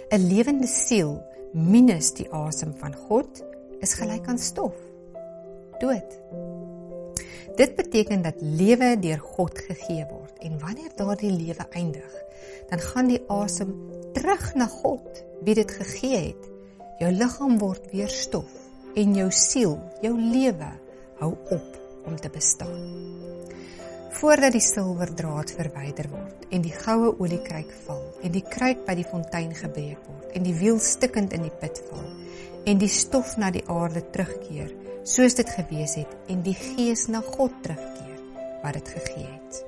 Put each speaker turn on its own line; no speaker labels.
'n lewende siel minus die asem van God is gelyk aan stof. Dood. Dit beteken dat lewe deur God gegee word en wanneer daardie lewe eindig, dan gaan die asem terug na God wie dit gegee het. Jou liggaam word weer stof en jou siel, jou lewe hou op om te bestaan. Voordat die silwerdraad verwyder word en die goue oliekruik val en die kruik by die fontein gebreek word en die wiel stikkend in die put val en die stof na die aarde terugkeer soos dit gewees het en die gees na God terugkeer wat dit gegee het.